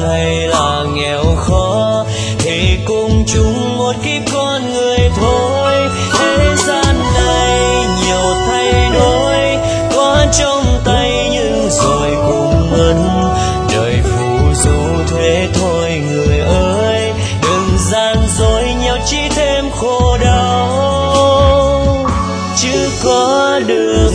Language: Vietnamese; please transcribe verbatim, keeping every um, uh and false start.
hay là nghèo khó thì cùng chung một kiếp con người thôi. Thế gian này nhiều thay đổi, có trong tay nhưng rồi cũng mất. Đời phù du thế thôi người ơi, đừng gian dối nhau chỉ thêm khổ đau chứ có được